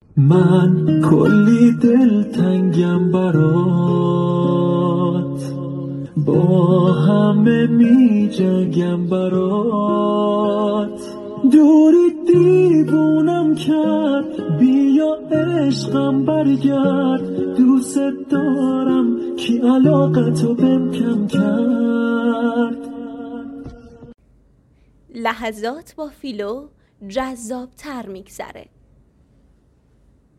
من کلی دلتنگم برات، با همه می جنگم برات. دوری دیوونم کرد، بیا عشقم برگرد. دوست دارم کی علاقتو بهم کم کرد. لحظات با فیلو جذاب تر میگذره.